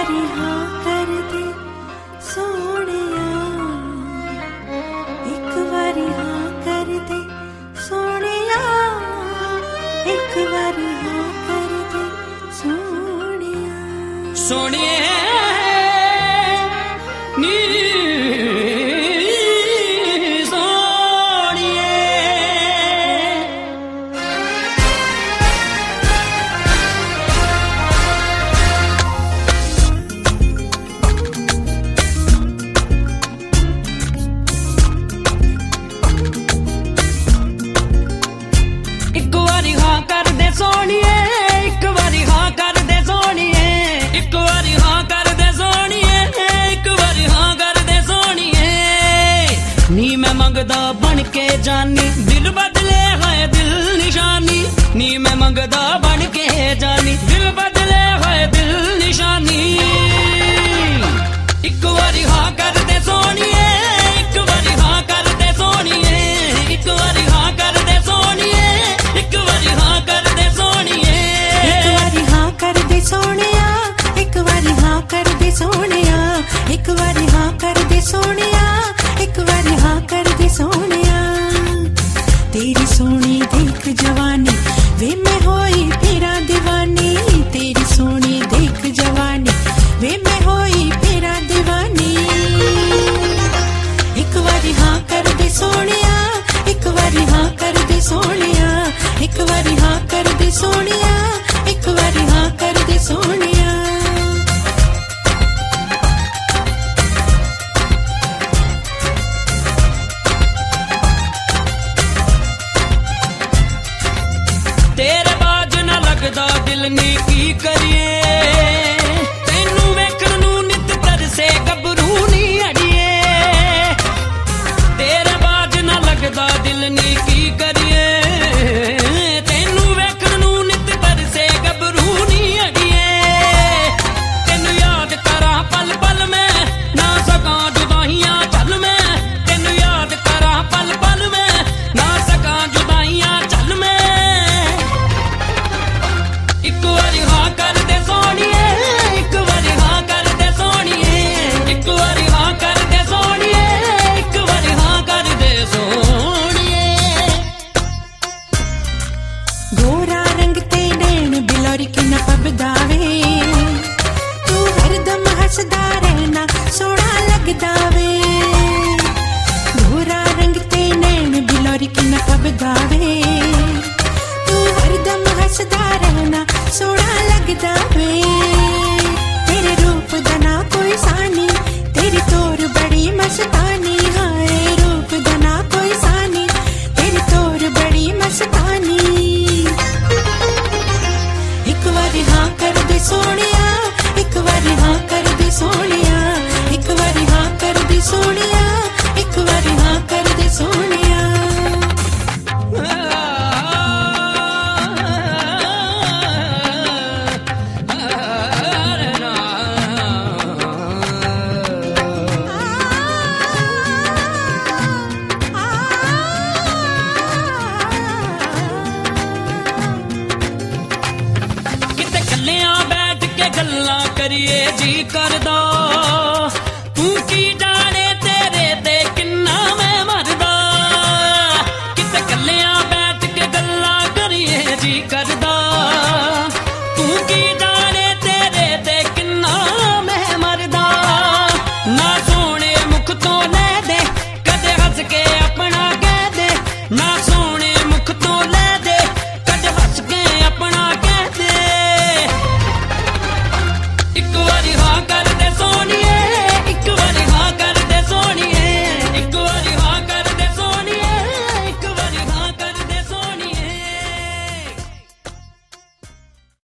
ਵਾਰੀ ਹਾਂ ਕਰ ਦੇ ਸੋਹਣਿਆ, ਇੱਕ ਵਾਰੀ ਹਾਂ ਕਰ ਦੇ ਸੋਹਣਿਆ, ਇੱਕ ਵਾਰੀ ਹਾਂ ਕਰ ਦੇ ਸੋਹਣਿਆ। ਸੋਹਣੀਏ ਨੀ ਸੋਹਣੀਏ, ਇੱਕ ਵਾਰੀ ਹਾਂ ਕਰ ਦੇ ਸੋਹਣੀਏ, ਇੱਕ ਵਾਰੀ ਹਾਂ ਕਰ ਦੇ ਸੋਹਣੀਏ, ਇੱਕ ਵਾਰੀ ਹਾਂ ਕਰ ਦੇ ਸੋਹਣੀਏ। ਨੀ ਮੈਂ ਮੰਗਦਾ ਬਣ ਕੇ ਜਾਨੀ, ਦਿਲ ਬਦਲੇ ਹੋਏ ਦਿਲ ਨਿਸ਼ਾਨੀ, ਨੀ ਮੈਂ ਮੰਗਦਾ ਬਣ ਕੇ ਜਾਨੀ, ਦਿਲ ਬਦਲੇ ਹੋਏ ਦਿਲ ਨਿਸ਼ਾਨੀ। ਇੱਕ ਵਾਰੀ ਹਾਂ ਕਰ ਦੇ ਸੋਹਣੀਏ, ਇੱਕ ਵਾਰੀ ਹਾਂ ਕਰ ਦੇ ਸੋਹਣੀਏ, ਇੱਕ ਵਾਰੀ ਹਾਂ ਕਰ ਦੇ ਸੋਹਣੀਏ, ਇੱਕ ਵਾਰੀ ਹਾਂ ਕਰ ਸੋਹਣਿਆ, ਇੱਕ ਵਾਰੀ ਹਾਂ ਕਰ ਦੇ ਸੋਹਣਿਆ, ਇੱਕ ਵਾਰੀ ਹਾਂ ਕਰ ਦੇ ਸੋਹਣਿਆ, ਇੱਕ ਵਾਰੀ ਹਾਂ ਕਰ ਦੇ ਸੋਹਣਿਆ। ਤੇਰੀ ਸੋਹਣੀ ਦੇਖ ਜਵਾਨੀ ਵੇ ਮੈਂ ਹੋਈ ਤੇਰਾ دیਵਾਨੀ, ਤੇਰੀ ਸੋਹਣੀ ਦੇਖ ਜਵਾਨੀ ਵੇ ਮੈਂ ਹੋਈ ਤੇਰਾ دیਵਾਨੀ। ਇੱਕ ਵਾਰੀ ਹਾਂ ਕਰ ਦੇ ਸੋਹਣਿਆ, ਇੱਕ ਵਾਰੀ ਹਾਂ ਕਰ ਦੇ ਸੋਹਣਿਆ, ਇੱਕ ਵਾਰੀ ਹਾਂ ਕਰ ਦੇ ਸੋਹਣਿਆ, ਇੱਕ ਵਾਰੀ ਹਾਂ ਕਰ ਦੇ ਸੋਹਣਿਆ। ਤੇਰੇ ਬਾਝ ਨਾ ਲੱਗਦਾ ਦਿਲ ਨੀ ਕੀ ਕਰੀਏ, ਤੈਨੂੰ ਵੇਖਣ ਨੂੰ ਨਿੱਤ ਤਰਸੇ ਗੱਭਰੂ ਨੀ ਅੜੀਏ। ਤੇਰੇ ਬਾਝ ਨਾ ਲੱਗਦਾ ਦਿਲ ਨੀ ਕੀ ਕਰੀਏ, ਤੈਨੂੰ ਵੇਖਣ ਨੂੰ ਨਿੱਤ ਤਰਸੇ ਗੱਭਰੂ ਨੀ ਅੜੀਏ। ਤੈਨੂੰ ਯਾਦ ਕਰਾਂ ਪਲ ਪਲ ਮੈਂ ਨਾ ਸਕਾਂ ਜੁਦਾਈਆਂ ਚੱਲ, ਮੈਂ ਤੈਨੂੰ ਯਾਦ ਕਰਾਂ ਪਲ ਪਲ ਮੈਂ ਨਾ ਸਕਾਂ ਜੁਦਾਈਆਂ ਚੱਲ। ਮੈਂ ਇੱਕ ਵਾਰੀ ਹਾਂ ਕਰ ਦੇ ਸੋਹਣੀਏ, ਇੱਕ ਵਾਰੀ ਹਾਂ ਕਰ ਦੇ ਸੋਹਣੀਏ, ਇੱਕ ਵਾਰੀ ਹਾਂ ਕਰ ਦੇ ਸੋਹਣੀਏ, ਇੱਕ ਵਾਰੀ ਹਾਂ ਕਰ ਦੇ ਸੋਹਣੀਏ। ਗੋਰਾ ਰੰਗ ਤੇ ਨੈਣ ਬਿਲੋਰੀ ਕਿੰਨਾ ਪੱਬਦਾ ਵੇ, ਤੂੰ ਹਰਦਮ ਹੱਸਦਾ ਰਹਿਣਾ ਸੋਹਣਾ ਲੱਗਦਾ ਵੇ। ਗੋਰਾ ਰੰਗ ਤੇ ਨੈਣ ਬਿਲੋਰੀ ਕਿੰਨਾ ਪੱਬਦਾ ਵੇ, ਤੂੰ ਹਰਦਮ ਹੱਸਦਾ ਰਹਿਣਾ ਸੋਹਣਾ ਲੱਗਦਾ ਵੇ। ਤੇਰੇ ਰੂਪ ਦਾ ਨਾ ਕੋਈ ਸਾਨੀ, ਤੇਰੀ ਤੋਰ ਬੜੀ ਮਸਤਾਨੀ, ਹਾਏ ਰੂਪ ਦਾ ਨਾ ਕੋਈ ਸਾਨੀ, ਤੇਰੀ ਤੋਰ ਬੜੀ ਮਸਤਾਨੀ। ਇੱਕ ਵਾਰੀ ਹਾਂ ਕਰ ਦੇ ਸੋਹਣਿਆ, ਇੱਕ ਵਾਰੀ ਹਾਂ ਕਰ ਦੇ ਸੋਹਣਿਆ, ਇੱਕ ਵਾਰੀ ਹਾਂ ਕਰ ਦੇ ਸੋਹਣਿਆ, ਇੱਕ ਵਾਰੀ ਹਾਂ ਕਰ ਦੇ ਸੋਹਣਿਆ। ਕਿਤੇ ਇਕੱਲਿਆਂ ਬੈਠ ਕੇ ਗੱਲਾਂ ਕਰੀਏ ਜੀ ਕਰਦਾ,